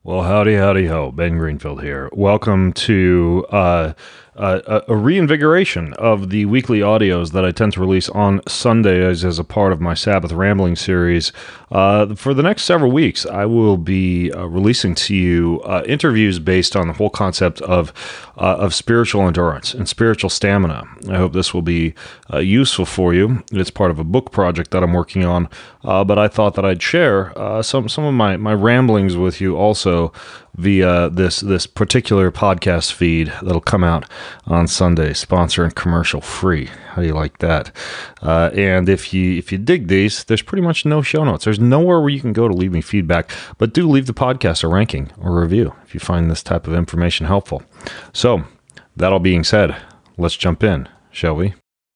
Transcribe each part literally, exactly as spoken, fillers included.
Well, howdy, howdy, ho. Ben Greenfield here. Welcome to uh, uh, a reinvigoration of the weekly audios that I tend to release on Sundays as a part of my Sabbath Rambling series. Uh, for the next several weeks, I will be uh, releasing to you uh, interviews based on the whole concept of uh, of spiritual endurance and spiritual stamina. I hope this will be uh, useful for you. It's part of a book project that I'm working on, uh, but I thought that I'd share uh, some some of my, my ramblings with you also via this this particular podcast feed that'll come out on Sunday, sponsor and commercial free. How do you like that? Uh, and if you if you dig these, there's pretty much no show notes. There's nowhere where you can go to leave me feedback, but do leave the podcast a ranking or a review if you find this type of information helpful. So, that all being said, let's jump in, shall we?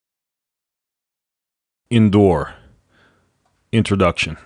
Endure. Introduction.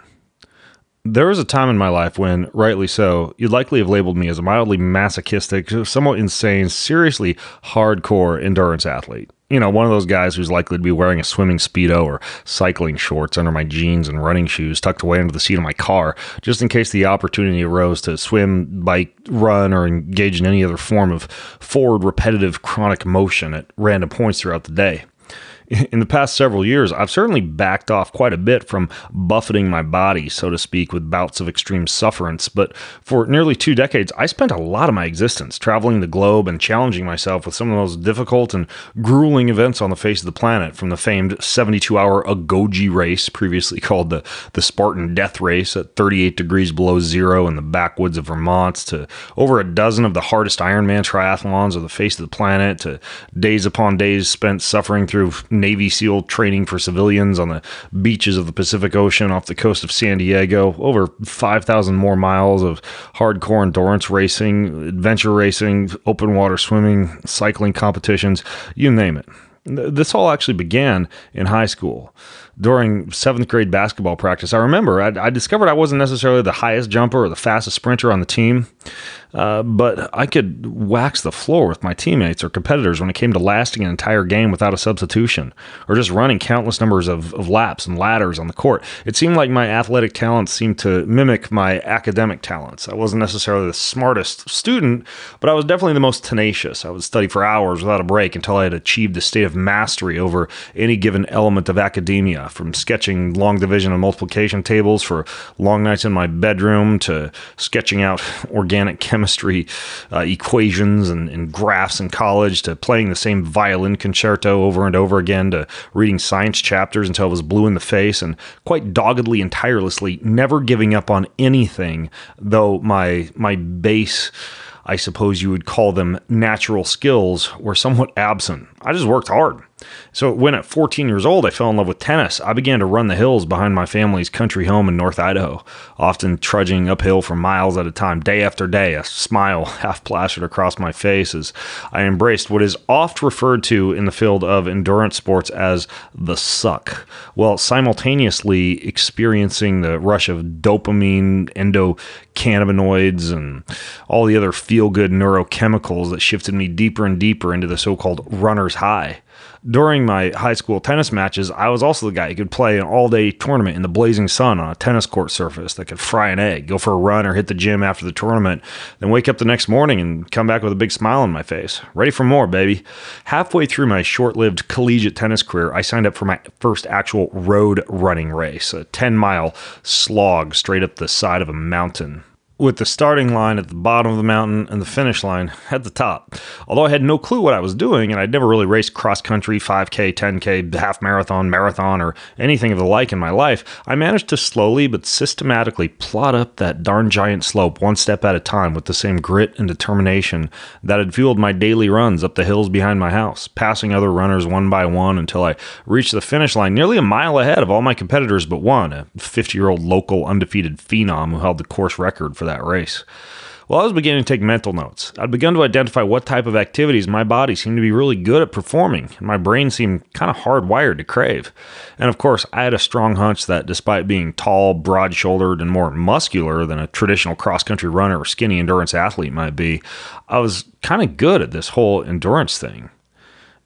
There was a time in my life when, rightly so, you'd likely have labeled me as a mildly masochistic, somewhat insane, seriously hardcore endurance athlete. You know, one of those guys who's likely to be wearing a swimming Speedo or cycling shorts under my jeans and running shoes tucked away under the seat of my car, just in case the opportunity arose to swim, bike, run, or engage in any other form of forward, repetitive, chronic motion at random points throughout the day. In the past several years, I've certainly backed off quite a bit from buffeting my body, so to speak, with bouts of extreme sufferance, but for nearly two decades, I spent a lot of my existence traveling the globe and challenging myself with some of the most difficult and grueling events on the face of the planet, from the famed seventy-two hour Agoge race, previously called the, the Spartan Death Race at thirty-eight degrees below zero in the backwoods of Vermont, to over a dozen of the hardest Ironman triathlons on the face of the planet, to days upon days spent suffering through Navy SEAL training for civilians on the beaches of the Pacific Ocean off the coast of San Diego, over five thousand more miles of hardcore endurance racing, adventure racing, open water swimming, cycling competitions, you name it. This all actually began in high school. During seventh grade basketball practice, I remember I, I discovered I wasn't necessarily the highest jumper or the fastest sprinter on the team, uh, but I could wax the floor with my teammates or competitors when it came to lasting an entire game without a substitution, or just running countless numbers of, of laps and ladders on the court. It seemed like my athletic talents seemed to mimic my academic talents. I wasn't necessarily the smartest student, but I was definitely the most tenacious. I would study for hours without a break until I had achieved a state of mastery over any given element of academia, from sketching long division and multiplication tables for long nights in my bedroom to sketching out organic chemistry uh, equations and, and graphs in college, to playing the same violin concerto over and over again, to reading science chapters until I was blue in the face, and quite doggedly and tirelessly never giving up on anything, though my my base, I suppose you would call them, natural skills were somewhat absent. I just worked hard. So when at fourteen years old I fell in love with tennis, I began to run the hills behind my family's country home in North Idaho, often trudging uphill for miles at a time, day after day, a smile half plastered across my face as I embraced what is oft referred to in the field of endurance sports as the suck, while simultaneously experiencing the rush of dopamine, endocannabinoids, and all the other feel-good neurochemicals that shifted me deeper and deeper into the so-called runner's high. During my high school tennis matches, I was also the guy who could play an all-day tournament in the blazing sun on a tennis court surface that could fry an egg, go for a run or hit the gym after the tournament, then wake up the next morning and come back with a big smile on my face. Ready for more, baby. Halfway through my short-lived collegiate tennis career, I signed up for my first actual road running race, a ten-mile slog straight up the side of a mountain, with the starting line at the bottom of the mountain and the finish line at the top. Although I had no clue what I was doing, and I'd never really raced cross-country, five K, ten K, half marathon, marathon, or anything of the like in my life, I managed to slowly but systematically plot up that darn giant slope one step at a time with the same grit and determination that had fueled my daily runs up the hills behind my house, passing other runners one by one until I reached the finish line nearly a mile ahead of all my competitors but one, a fifty-year-old local undefeated phenom who held the course record for that race. Well, I was beginning to take mental notes. I'd begun to identify what type of activities my body seemed to be really good at performing, and my brain seemed kind of hardwired to crave. And of course, I had a strong hunch that despite being tall, broad-shouldered, and more muscular than a traditional cross-country runner or skinny endurance athlete might be, I was kind of good at this whole endurance thing.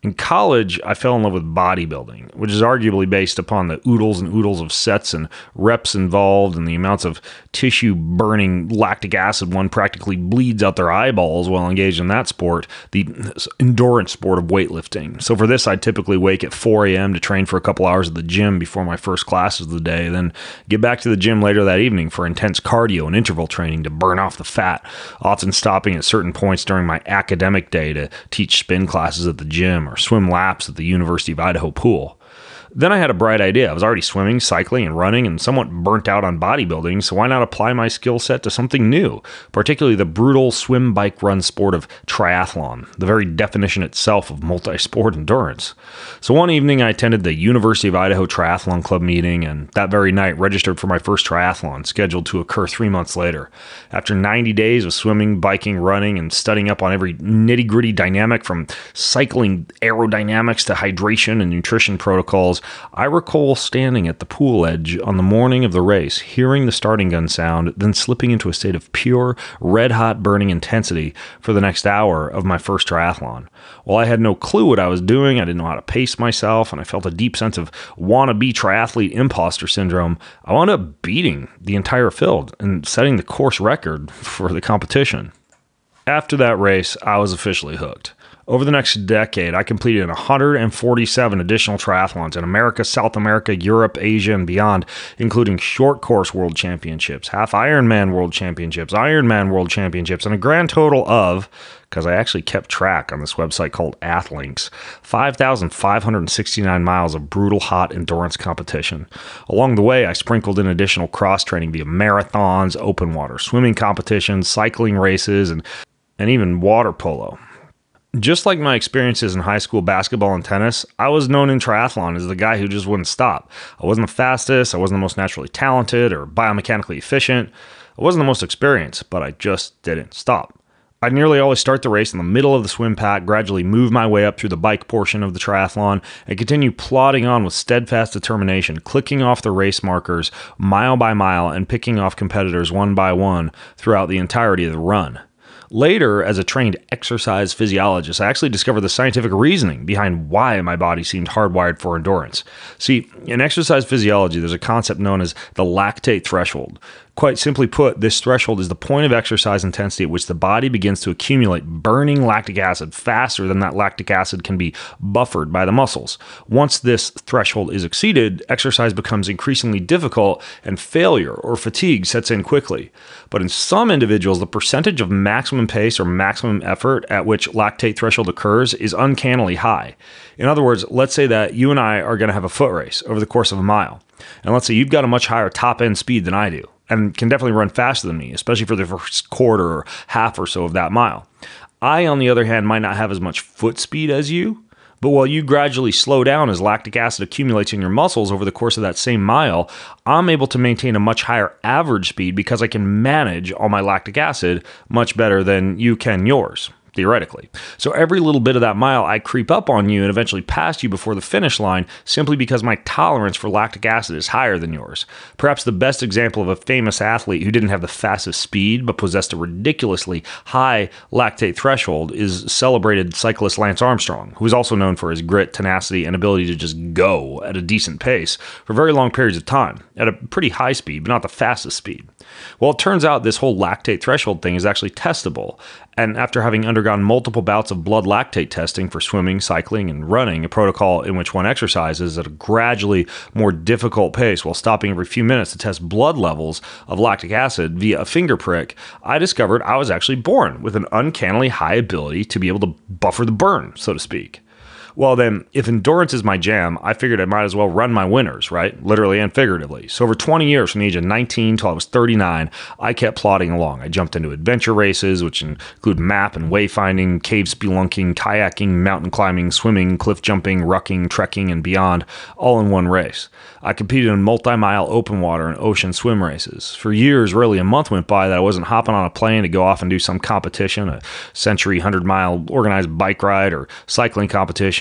In college, I fell in love with bodybuilding, which is arguably based upon the oodles and oodles of sets and reps involved and the amounts of tissue burning lactic acid one practically bleeds out their eyeballs while engaged in that sport, the endurance sport of weightlifting. So for this, I'd typically wake at four a.m. to train for a couple hours at the gym before my first classes of the day, then get back to the gym later that evening for intense cardio and interval training to burn off the fat, often stopping at certain points during my academic day to teach spin classes at the gym or swim laps at the University of Idaho pool. Then I had a bright idea. I was already swimming, cycling, and running, and somewhat burnt out on bodybuilding, so why not apply my skill set to something new, particularly the brutal swim, bike, run sport of triathlon, the very definition itself of multi-sport endurance. So one evening I attended the University of Idaho Triathlon Club meeting, and that very night registered for my first triathlon, scheduled to occur three months later. After ninety days of swimming, biking, running, and studying up on every nitty-gritty dynamic from cycling aerodynamics to hydration and nutrition protocols, I recall standing at the pool edge on the morning of the race, hearing the starting gun sound, then slipping into a state of pure, red-hot burning intensity for the next hour of my first triathlon. While I had no clue what I was doing, I didn't know how to pace myself, and I felt a deep sense of wannabe triathlete imposter syndrome, I wound up beating the entire field and setting the course record for the competition. After that race, I was officially hooked. Over the next decade, I completed one hundred forty-seven additional triathlons in America, South America, Europe, Asia, and beyond, including short course world championships, half Ironman world championships, Ironman world championships, and a grand total of, because I actually kept track on this website called Athlinks, five thousand five hundred sixty-nine miles of brutal hot endurance competition. Along the way, I sprinkled in additional cross-training via marathons, open water swimming competitions, cycling races, and, and even water polo. Just like my experiences in high school basketball and tennis, I was known in triathlon as the guy who just wouldn't stop. I wasn't the fastest, I wasn't the most naturally talented or biomechanically efficient, I wasn't the most experienced, but I just didn't stop. I'd nearly always start the race in the middle of the swim pack, gradually move my way up through the bike portion of the triathlon, and continue plodding on with steadfast determination, clicking off the race markers mile by mile and picking off competitors one by one throughout the entirety of the run. Later, as a trained exercise physiologist, I actually discovered the scientific reasoning behind why my body seemed hardwired for endurance. See, in exercise physiology, there's a concept known as the lactate threshold. Quite simply put, this threshold is the point of exercise intensity at which the body begins to accumulate burning lactic acid faster than that lactic acid can be buffered by the muscles. Once this threshold is exceeded, exercise becomes increasingly difficult and failure or fatigue sets in quickly. But in some individuals, the percentage of maximum pace or maximum effort at which lactate threshold occurs is uncannily high. In other words, let's say that you and I are going to have a foot race over the course of a mile. And let's say you've got a much higher top end speed than I do, and can definitely run faster than me, especially for the first quarter or half or so of that mile. I, on the other hand, might not have as much foot speed as you, but while you gradually slow down as lactic acid accumulates in your muscles over the course of that same mile, I'm able to maintain a much higher average speed because I can manage all my lactic acid much better than you can yours, theoretically. So every little bit of that mile, I creep up on you and eventually pass you before the finish line simply because my tolerance for lactic acid is higher than yours. Perhaps the best example of a famous athlete who didn't have the fastest speed but possessed a ridiculously high lactate threshold is celebrated cyclist Lance Armstrong, who is also known for his grit, tenacity, and ability to just go at a decent pace for very long periods of time at a pretty high speed, but not the fastest speed. Well, it turns out this whole lactate threshold thing is actually testable. And after having undergone multiple bouts of blood lactate testing for swimming, cycling, and running, a protocol in which one exercises at a gradually more difficult pace while stopping every few minutes to test blood levels of lactic acid via a finger prick, I discovered I was actually born with an uncannily high ability to be able to buffer the burn, so to speak. Well then, if endurance is my jam, I figured I might as well run my winners, right? Literally and figuratively. So over twenty years, from the age of nineteen till I was thirty-nine, I kept plodding along. I jumped into adventure races, which include map and wayfinding, cave spelunking, kayaking, mountain climbing, swimming, cliff jumping, rucking, trekking, and beyond, all in one race. I competed in multi-mile open water and ocean swim races. For years, rarely a month went by that I wasn't hopping on a plane to go off and do some competition, a century, hundred-mile organized bike ride or cycling competition,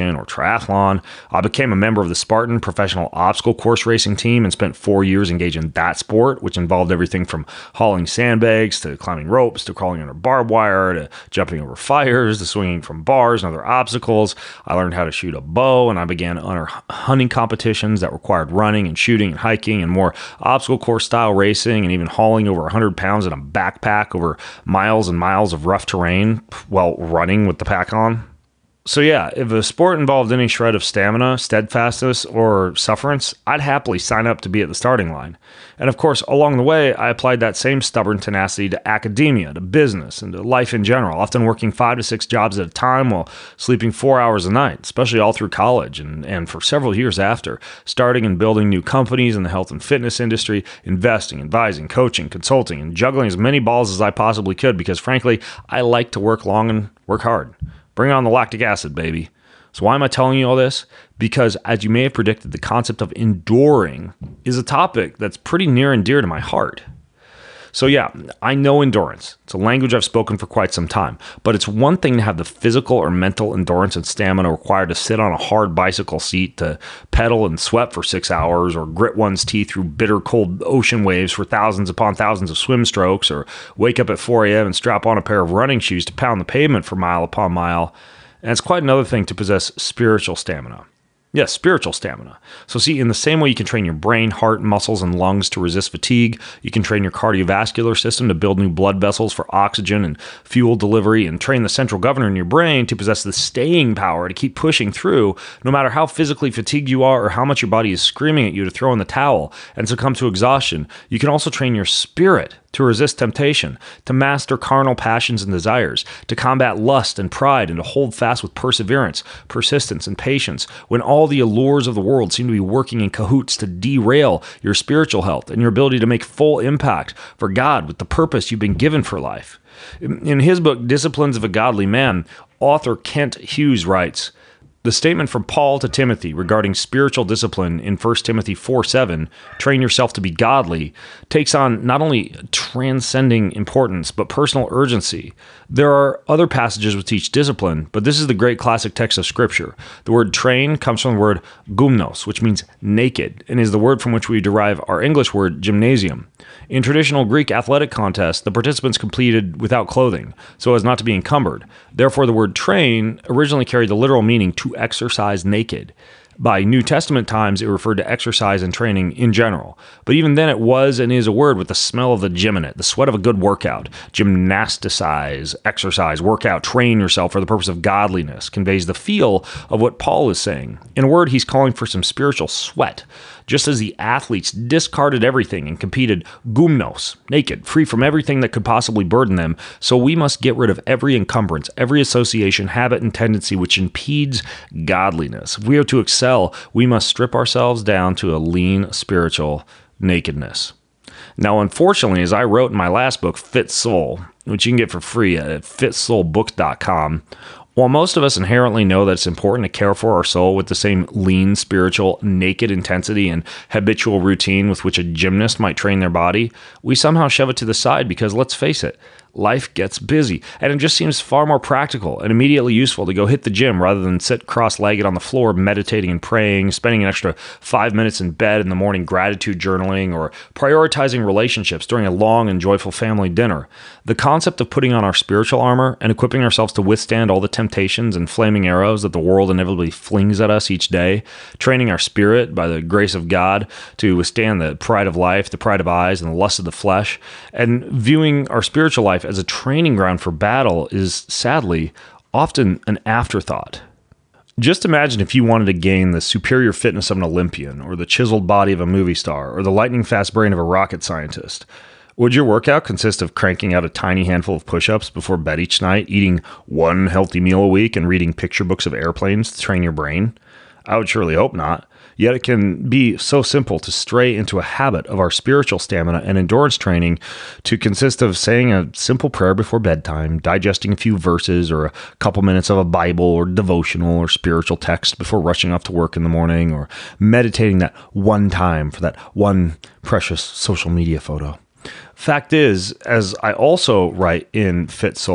competition or triathlon. I became a member of the Spartan professional obstacle course racing team and spent four years engaged in that sport, which involved everything from hauling sandbags to climbing ropes to crawling under barbed wire to jumping over fires to swinging from bars and other obstacles. I learned how to shoot a bow, and I began to enter hunting competitions that required running and shooting and hiking and more obstacle course style racing, and even hauling over one hundred pounds in a backpack over miles and miles of rough terrain while running with the pack on. So yeah, if a sport involved any shred of stamina, steadfastness, or sufferance, I'd happily sign up to be at the starting line. And of course, along the way, I applied that same stubborn tenacity to academia, to business, and to life in general, often working five to six jobs at a time while sleeping four hours a night, especially all through college and, and for several years after, starting and building new companies in the health and fitness industry, investing, advising, coaching, consulting, and juggling as many balls as I possibly could because, frankly, I like to work long and work hard. Bring on the lactic acid, baby. So why am I telling you all this? Because as you may have predicted, the concept of enduring is a topic that's pretty near and dear to my heart. So yeah, I know endurance. It's a language I've spoken for quite some time, but it's one thing to have the physical or mental endurance and stamina required to sit on a hard bicycle seat, to pedal and sweat for six hours, or grit one's teeth through bitter cold ocean waves for thousands upon thousands of swim strokes, or wake up at four a.m. and strap on a pair of running shoes to pound the pavement for mile upon mile. And it's quite another thing to possess spiritual stamina. Yes, spiritual stamina. So see, in the same way you can train your brain, heart, muscles, and lungs to resist fatigue, you can train your cardiovascular system to build new blood vessels for oxygen and fuel delivery, and train the central governor in your brain to possess the staying power to keep pushing through, no matter how physically fatigued you are or how much your body is screaming at you to throw in the towel and succumb to exhaustion. You can also train your spirit to resist temptation, to master carnal passions and desires, to combat lust and pride, and to hold fast with perseverance, persistence, and patience when all the allures of the world seem to be working in cahoots to derail your spiritual health and your ability to make full impact for God with the purpose you've been given for life. In his book, Disciplines of a Godly Man, author Kent Hughes writes, "The statement from Paul to Timothy regarding spiritual discipline in First Timothy four seven, train yourself to be godly, takes on not only transcending importance, but personal urgency. There are other passages which teach discipline, but this is the great classic text of Scripture. The word train comes from the word gumnos, which means naked, and is the word from which we derive our English word gymnasium. In traditional Greek athletic contests, the participants competed without clothing, so as not to be encumbered. Therefore, the word train originally carried the literal meaning to exercise naked. By New Testament times, it referred to exercise and training in general. But even then, it was and is a word with the smell of the gym in it, the sweat of a good workout. Gymnasticize, exercise, workout, train yourself for the purpose of godliness conveys the feel of what Paul is saying. In a word, he's calling for some spiritual sweat. Just as the athletes discarded everything and competed gumnos, naked, free from everything that could possibly burden them, so we must get rid of every encumbrance, every association, habit, and tendency which impedes godliness. If we are to excel, we must strip ourselves down to a lean spiritual nakedness." Now, unfortunately, as I wrote in my last book, Fit Soul, which you can get for free at fit soul books dot com, while most of us inherently know that it's important to care for our soul with the same lean, spiritual, naked intensity and habitual routine with which a gymnast might train their body, we somehow shove it to the side because, let's face it, life gets busy, and it just seems far more practical and immediately useful to go hit the gym rather than sit cross-legged on the floor meditating and praying, spending an extra five minutes in bed in the morning gratitude journaling, or prioritizing relationships during a long and joyful family dinner. The concept of putting on our spiritual armor and equipping ourselves to withstand all the temptations and flaming arrows that the world inevitably flings at us each day, training our spirit by the grace of God to withstand the pride of life, the pride of eyes, and the lust of the flesh, and viewing our spiritual life as a training ground for battle is, sadly, often an afterthought. Just imagine if you wanted to gain the superior fitness of an Olympian, or the chiseled body of a movie star, or the lightning-fast brain of a rocket scientist. Would your workout consist of cranking out a tiny handful of push-ups before bed each night, eating one healthy meal a week, and reading picture books of airplanes to train your brain? I would surely hope not. Yet it can be so simple to stray into a habit of our spiritual stamina and endurance training to consist of saying a simple prayer before bedtime, digesting a few verses or a couple minutes of a Bible or devotional or spiritual text before rushing off to work in the morning, or meditating that one time for that one precious social media photo. Fact is, as I also write in Fit Soul,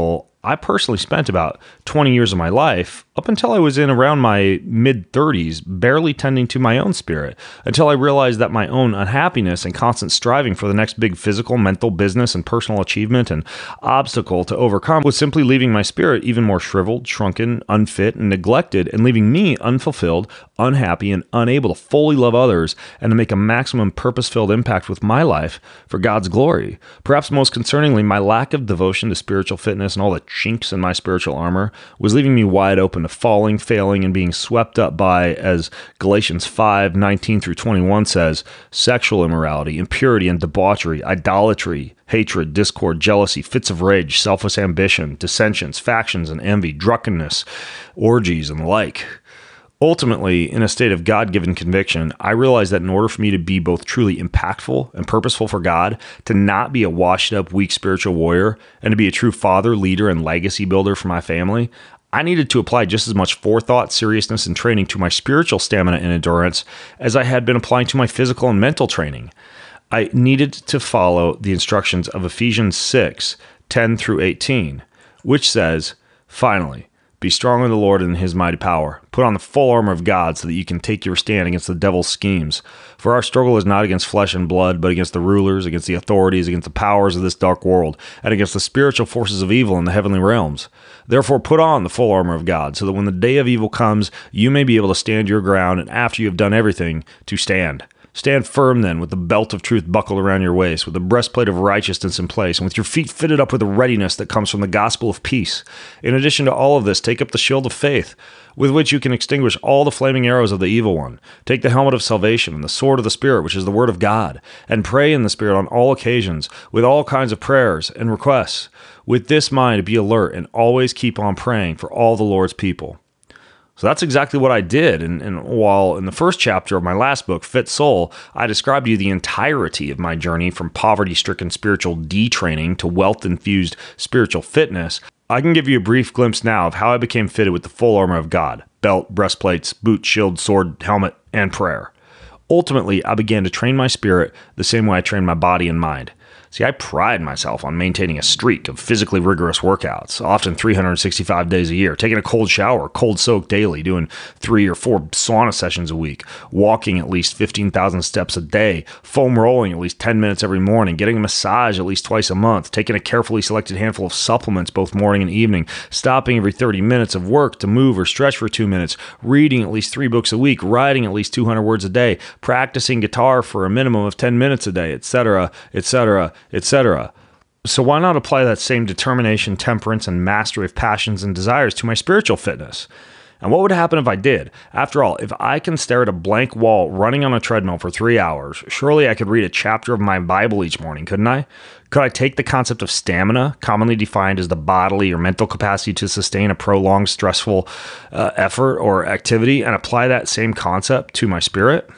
I personally spent about twenty years of my life, up until I was in around my mid-thirties, barely tending to my own spirit, until I realized that my own unhappiness and constant striving for the next big physical, mental, business, and personal achievement and obstacle to overcome was simply leaving my spirit even more shriveled, shrunken, unfit, and neglected, and leaving me unfulfilled, unhappy, and unable to fully love others and to make a maximum purpose-filled impact with my life for God's glory. Perhaps most concerningly, my lack of devotion to spiritual fitness and all the chinks in my spiritual armor was leaving me wide open to falling, failing, and being swept up by, as Galatians five nineteen through twenty-one says, sexual immorality, impurity and debauchery, idolatry, hatred, discord, jealousy, fits of rage, selfish ambition, dissensions, factions, and envy, drunkenness, orgies, and the like. Ultimately, in a state of God-given conviction, I realized that in order for me to be both truly impactful and purposeful for God, to not be a washed-up, weak spiritual warrior, and to be a true father, leader, and legacy builder for my family, I needed to apply just as much forethought, seriousness, and training to my spiritual stamina and endurance as I had been applying to my physical and mental training. I needed to follow the instructions of Ephesians six ten through eighteen, which says, "Finally, be strong in the Lord and in his mighty power. Put on the full armor of God so that you can take your stand against the devil's schemes. For our struggle is not against flesh and blood, but against the rulers, against the authorities, against the powers of this dark world, and against the spiritual forces of evil in the heavenly realms. Therefore put on the full armor of God, so that when the day of evil comes, you may be able to stand your ground, and after you have done everything, to stand. Stand firm then, with the belt of truth buckled around your waist, with the breastplate of righteousness in place, and with your feet fitted up with the readiness that comes from the gospel of peace. In addition to all of this, take up the shield of faith, with which you can extinguish all the flaming arrows of the evil one. Take the helmet of salvation and the sword of the Spirit, which is the word of God, and pray in the Spirit on all occasions, with all kinds of prayers and requests. With this mind, be alert and always keep on praying for all the Lord's people." So that's exactly what I did. And, and while in the first chapter of my last book, Fit Soul, I described to you the entirety of my journey from poverty-stricken spiritual detraining to wealth-infused spiritual fitness, I can give you a brief glimpse now of how I became fitted with the full armor of God: belt, breastplates, boot, shield, sword, helmet, and prayer. Ultimately, I began to train my spirit the same way I trained my body and mind. See, I pride myself on maintaining a streak of physically rigorous workouts, often three hundred sixty-five days a year, taking a cold shower, cold soak daily, doing three or four sauna sessions a week, walking at least fifteen thousand steps a day, foam rolling at least ten minutes every morning, getting a massage at least twice a month, taking a carefully selected handful of supplements both morning and evening, stopping every thirty minutes of work to move or stretch for two minutes, reading at least three books a week, writing at least two hundred words a day, practicing guitar for a minimum of ten minutes a day, et cetera, et cetera, et cetera. So why not apply that same determination, temperance, and mastery of passions and desires to my spiritual fitness? And what would happen if I did? After all, if I can stare at a blank wall running on a treadmill for three hours, surely I could read a chapter of my Bible each morning, couldn't I? Could I take the concept of stamina, commonly defined as the bodily or mental capacity to sustain a prolonged, stressful uh, effort or activity, and apply that same concept to my spirit?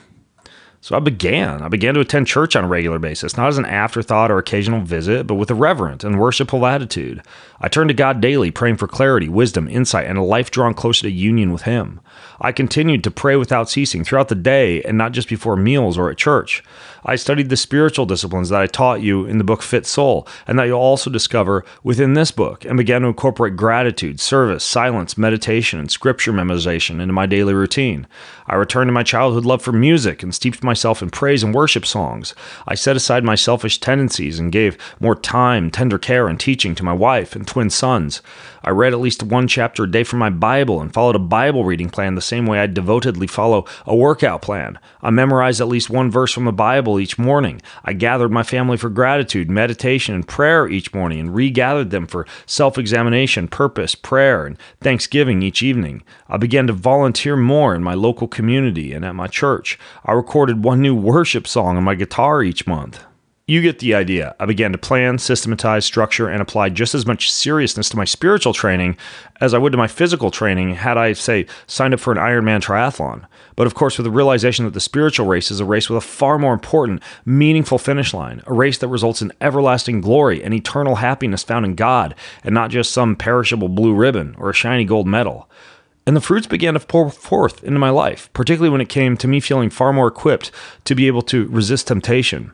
So I began. I began to attend church on a regular basis, not as an afterthought or occasional visit, but with a reverent and worshipful attitude. I turned to God daily, praying for clarity, wisdom, insight, and a life drawn closer to union with Him. I continued to pray without ceasing throughout the day and not just before meals or at church. I studied the spiritual disciplines that I taught you in the book Fit Soul, and that you'll also discover within this book, and began to incorporate gratitude, service, silence, meditation, and scripture memorization into my daily routine. I returned to my childhood love for music and steeped myself in praise and worship songs. I set aside my selfish tendencies and gave more time, tender care, and teaching to my wife and twin sons. I read at least one chapter a day from my Bible and followed a Bible reading plan the same way I devotedly follow a workout plan. I memorized at least one verse from the Bible each morning. I gathered my family for gratitude, meditation, and prayer each morning and regathered them for self-examination, purpose, prayer, and thanksgiving each evening. I began to volunteer more in my local community and at my church. I recorded one new worship song on my guitar each month. You get the idea. I began to plan, systematize, structure, and apply just as much seriousness to my spiritual training as I would to my physical training had I, say, signed up for an Ironman triathlon. But of course, with the realization that the spiritual race is a race with a far more important, meaningful finish line, a race that results in everlasting glory and eternal happiness found in God, and not just some perishable blue ribbon or a shiny gold medal. And the fruits began to pour forth into my life, particularly when it came to me feeling far more equipped to be able to resist temptation.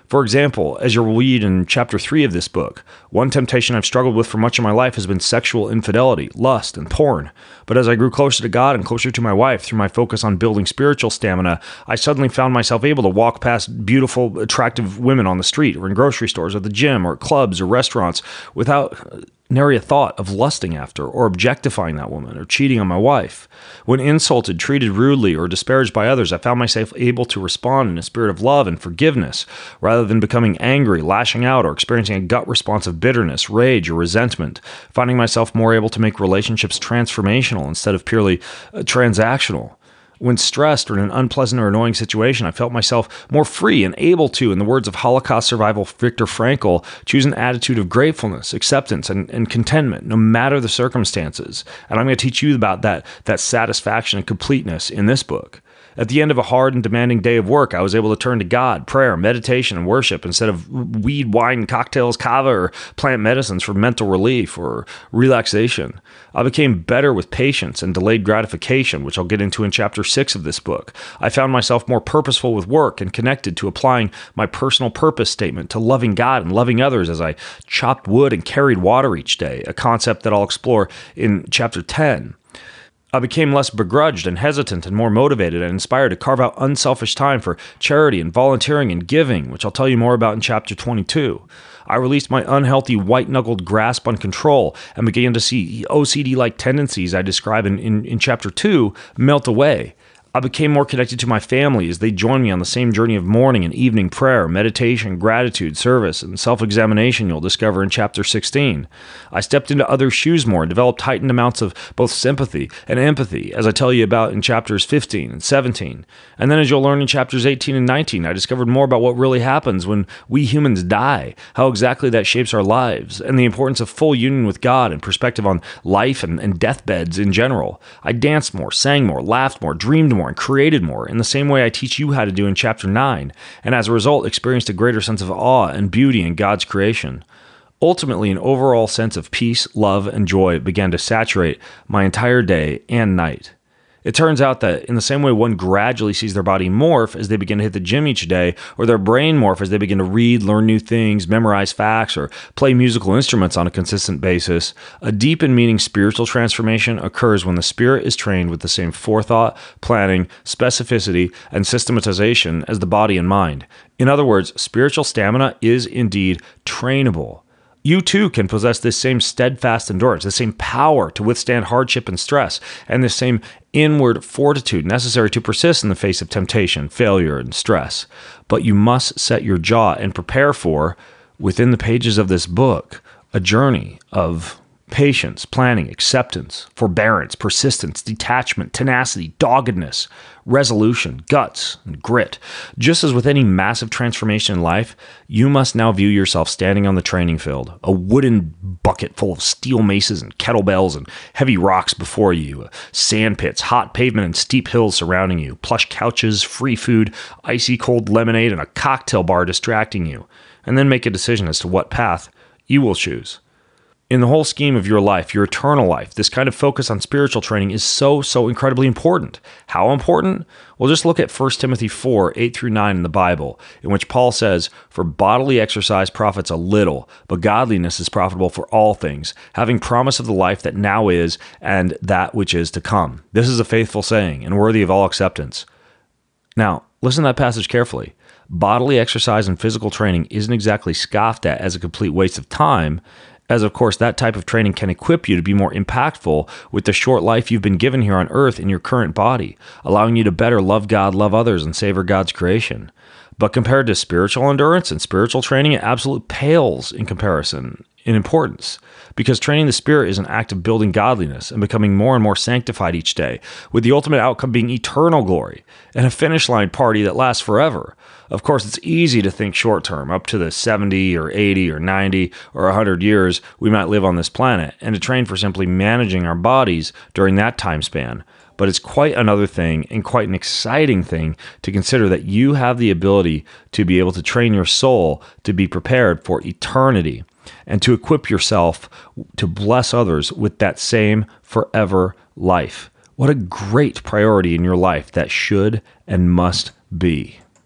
For example, as you'll read in chapter three of this book, one temptation I've struggled with for much of my life has been sexual infidelity, lust, and porn. But as I grew closer to God and closer to my wife through my focus on building spiritual stamina, I suddenly found myself able to walk past beautiful, attractive women on the street or in grocery stores or the gym or clubs or restaurants without nary a thought of lusting after or objectifying that woman or cheating on my wife. When insulted, treated rudely, or disparaged by others, I found myself able to respond in a spirit of love and forgiveness rather than becoming angry, lashing out, or experiencing a gut response of bitterness, rage, or resentment, finding myself more able to make relationships transformational instead of purely uh, transactional. When stressed or in an unpleasant or annoying situation, I felt myself more free and able to, in the words of Holocaust survival Viktor Frankl, choose an attitude of gratefulness, acceptance, and, and contentment, no matter the circumstances. And I'm going to teach you about that, that satisfaction and completeness in this book. At the end of a hard and demanding day of work, I was able to turn to God, prayer, meditation, and worship instead of weed, wine, cocktails, kava, or plant medicines for mental relief or relaxation. I became better with patience and delayed gratification, which I'll get into in chapter six of this book. I found myself more purposeful with work and connected to applying my personal purpose statement to loving God and loving others as I chopped wood and carried water each day, a concept that I'll explore in chapter ten. I became less begrudged and hesitant and more motivated and inspired to carve out unselfish time for charity and volunteering and giving, which I'll tell you more about in chapter twenty-two. I released my unhealthy white-knuckled grasp on control and began to see O C D-like tendencies I describe in, in, in chapter two melt away. I became more connected to my family as they joined me on the same journey of morning and evening prayer, meditation, gratitude, service, and self-examination you'll discover in chapter sixteen. I stepped into others' shoes more and developed heightened amounts of both sympathy and empathy, as I tell you about in chapters fifteen and seventeen. And then as you'll learn in chapters eighteen and nineteen, I discovered more about what really happens when we humans die, how exactly that shapes our lives, and the importance of full union with God and perspective on life and, and deathbeds in general. I danced more, sang more, laughed more, dreamed more, and created more in the same way I teach you how to do in chapter nine, and as a result experienced a greater sense of awe and beauty in God's creation. Ultimately, an overall sense of peace, love, and joy began to saturate my entire day and night. It turns out that in the same way one gradually sees their body morph as they begin to hit the gym each day, or their brain morph as they begin to read, learn new things, memorize facts, or play musical instruments on a consistent basis, a deep and meaning spiritual transformation occurs when the spirit is trained with the same forethought, planning, specificity, and systematization as the body and mind. In other words, spiritual stamina is indeed trainable. You too can possess this same steadfast endurance, the same power to withstand hardship and stress, and the same inward fortitude necessary to persist in the face of temptation, failure, and stress. But you must set your jaw and prepare for, within the pages of this book, a journey of patience, planning, acceptance, forbearance, persistence, detachment, tenacity, doggedness, resolution, guts, and grit. Just as with any massive transformation in life, you must now view yourself standing on the training field, a wooden bucket full of steel maces and kettlebells and heavy rocks before you, sand pits, hot pavement, and steep hills surrounding you, plush couches, free food, icy cold lemonade, and a cocktail bar distracting you, and then make a decision as to what path you will choose. In the whole scheme of your life, your eternal life, this kind of focus on spiritual training is so, so incredibly important. How important? Well, just look at First Timothy four, eight through nine in the Bible, in which Paul says, "For bodily exercise profits a little, but godliness is profitable for all things, having promise of the life that now is and that which is to come." This is a faithful saying and worthy of all acceptance. Now, listen to that passage carefully. Bodily exercise and physical training isn't exactly scoffed at as a complete waste of time, as of course that type of training can equip you to be more impactful with the short life you've been given here on earth in your current body, allowing you to better love God, love others, and savor God's creation. But compared to spiritual endurance and spiritual training, it absolutely pales in comparison in importance, because training the spirit is an act of building godliness and becoming more and more sanctified each day, with the ultimate outcome being eternal glory and a finish line party that lasts forever. Of course, it's easy to think short term, up to the seventy or eighty or ninety or one hundred years we might live on this planet, and to train for simply managing our bodies during that time span. But it's quite another thing and quite an exciting thing to consider that you have the ability to be able to train your soul to be prepared for eternity and to equip yourself to bless others with that same forever life. What a great priority in your life that should and must be.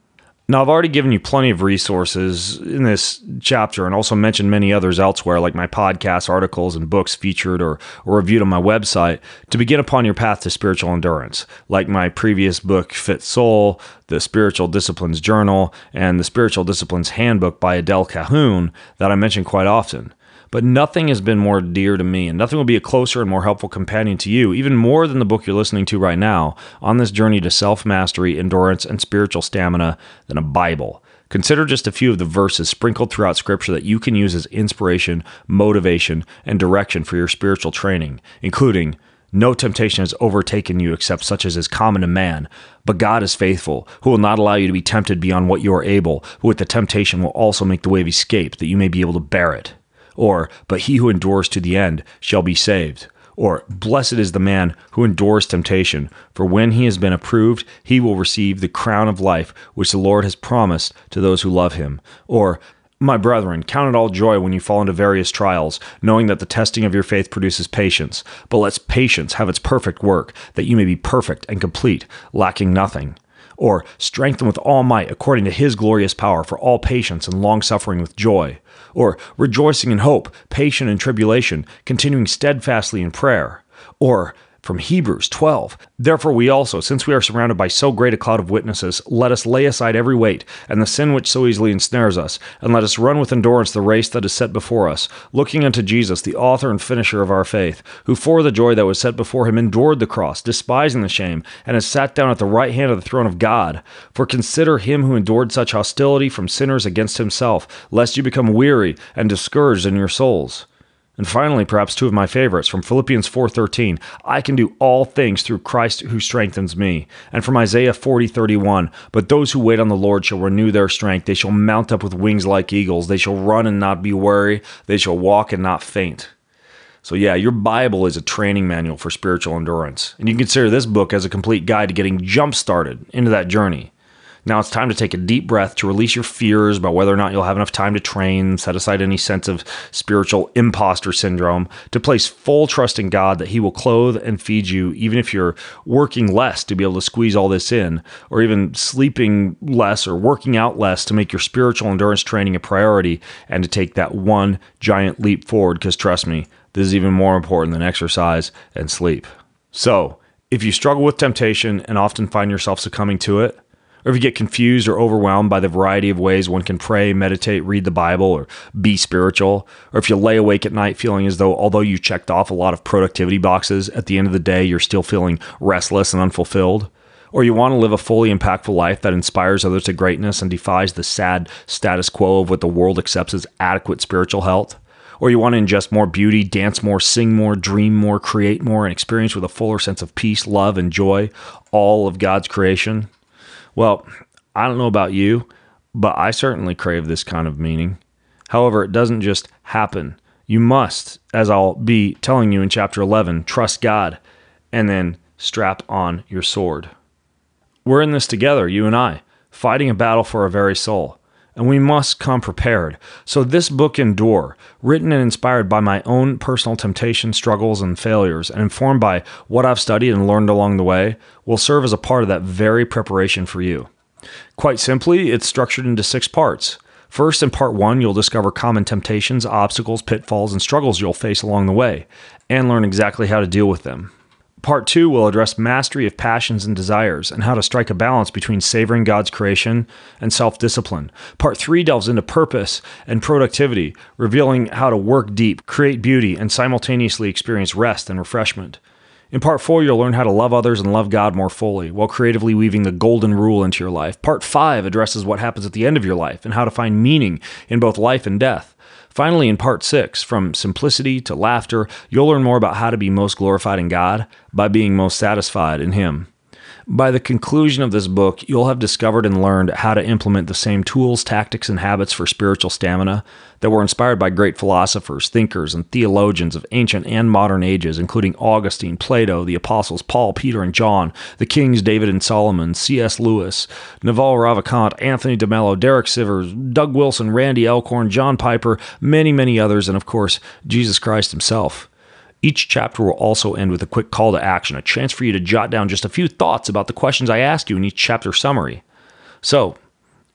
Now, I've already given you plenty of resources in this chapter and also mentioned many others elsewhere, like my podcasts, articles, and books featured or, or reviewed on my website to begin upon your path to spiritual endurance, like my previous book, Fit Soul, the Spiritual Disciplines Journal, and the Spiritual Disciplines Handbook by Adele Cahoon that I mention quite often. But nothing has been more dear to me, and nothing will be a closer and more helpful companion to you, even more than the book you're listening to right now, on this journey to self-mastery, endurance, and spiritual stamina than a Bible. Consider just a few of the verses sprinkled throughout Scripture that you can use as inspiration, motivation, and direction for your spiritual training, including, "No temptation has overtaken you except such as is common to man, but God is faithful, who will not allow you to be tempted beyond what you are able, but with the temptation will also make the way of escape, that you may be able to bear it." Or, "But he who endures to the end shall be saved." Or, "Blessed is the man who endures temptation, for when he has been approved, he will receive the crown of life which the Lord has promised to those who love him." Or, "My brethren, count it all joy when you fall into various trials, knowing that the testing of your faith produces patience. But let patience have its perfect work, that you may be perfect and complete, lacking nothing." Or, "Strengthen with all might according to his glorious power for all patience and long-suffering with joy." Or, "Rejoicing in hope, patient in tribulation, continuing steadfastly in prayer." Or, from Hebrews twelve, "Therefore we also, since we are surrounded by so great a cloud of witnesses, let us lay aside every weight and the sin which so easily ensnares us, and let us run with endurance the race that is set before us, looking unto Jesus, the author and finisher of our faith, who for the joy that was set before him endured the cross, despising the shame, and has sat down at the right hand of the throne of God. For consider him who endured such hostility from sinners against himself, lest you become weary and discouraged in your souls." And finally, perhaps two of my favorites, from Philippians four thirteen, "I can do all things through Christ who strengthens me." And from Isaiah forty thirty-one, "But those who wait on the Lord shall renew their strength. They shall mount up with wings like eagles. They shall run and not be weary. They shall walk and not faint." So yeah, your Bible is a training manual for spiritual endurance. And you can consider this book as a complete guide to getting jump-started into that journey. Now it's time to take a deep breath to release your fears about whether or not you'll have enough time to train, set aside any sense of spiritual imposter syndrome, to place full trust in God that he will clothe and feed you, even if you're working less to be able to squeeze all this in, or even sleeping less or working out less to make your spiritual endurance training a priority and to take that one giant leap forward, because trust me, this is even more important than exercise and sleep. So, if you struggle with temptation and often find yourself succumbing to it, or if you get confused or overwhelmed by the variety of ways one can pray, meditate, read the Bible, or be spiritual, or if you lay awake at night feeling as though although you checked off a lot of productivity boxes, at the end of the day you're still feeling restless and unfulfilled, or you want to live a fully impactful life that inspires others to greatness and defies the sad status quo of what the world accepts as adequate spiritual health, or you want to ingest more beauty, dance more, sing more, dream more, create more, and experience with a fuller sense of peace, love, and joy, all of God's creation. Well, I don't know about you, but I certainly crave this kind of meaning. However, it doesn't just happen. You must, as I'll be telling you in chapter eleven, trust God, and then strap on your sword. We're in this together, you and I, fighting a battle for our very soul, and we must come prepared. So this book, Endure, written and inspired by my own personal temptations, struggles, and failures, and informed by what I've studied and learned along the way, will serve as a part of that very preparation for you. Quite simply, it's structured into six parts. First, in part one, you'll discover common temptations, obstacles, pitfalls, and struggles you'll face along the way, and learn exactly how to deal with them. Part two will address mastery of passions and desires and how to strike a balance between savoring God's creation and self-discipline. Part three delves into purpose and productivity, revealing how to work deep, create beauty, and simultaneously experience rest and refreshment. In part four, you'll learn how to love others and love God more fully, while creatively weaving the golden rule into your life. Part five addresses what happens at the end of your life and how to find meaning in both life and death. Finally, in part six, from simplicity to laughter, you'll learn more about how to be most glorified in God by being most satisfied in Him. By the conclusion of this book, you'll have discovered and learned how to implement the same tools, tactics, and habits for spiritual stamina that were inspired by great philosophers, thinkers, and theologians of ancient and modern ages, including Augustine, Plato, the apostles Paul, Peter, and John, the kings David and Solomon, C S Lewis, Naval Ravikant, Anthony DeMello, Derek Sivers, Doug Wilson, Randy Alcorn, John Piper, many, many others, and of course, Jesus Christ himself. Each chapter will also end with a quick call to action, a chance for you to jot down just a few thoughts about the questions I ask you in each chapter summary. So,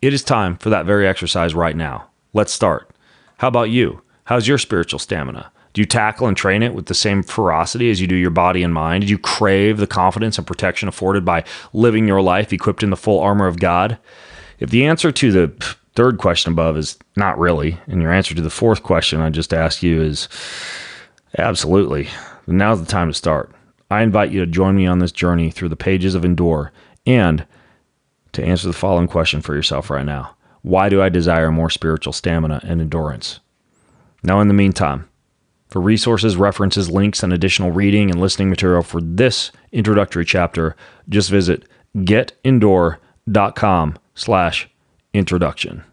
It is time for that very exercise right now. Let's start. How about you? How's your spiritual stamina? Do you tackle and train it with the same ferocity as you do your body and mind? Do you crave the confidence and protection afforded by living your life equipped in the full armor of God? If the answer to the third question above is not really, and your answer to the fourth question I just asked you is absolutely, then now's the time to start. I invite you to join me on this journey through the pages of Endure and to answer the following question for yourself right now. Why do I desire more spiritual stamina and endurance? Now, in the meantime, for resources, references, links, and additional reading and listening material for this introductory chapter, just visit getendure.com slash introduction.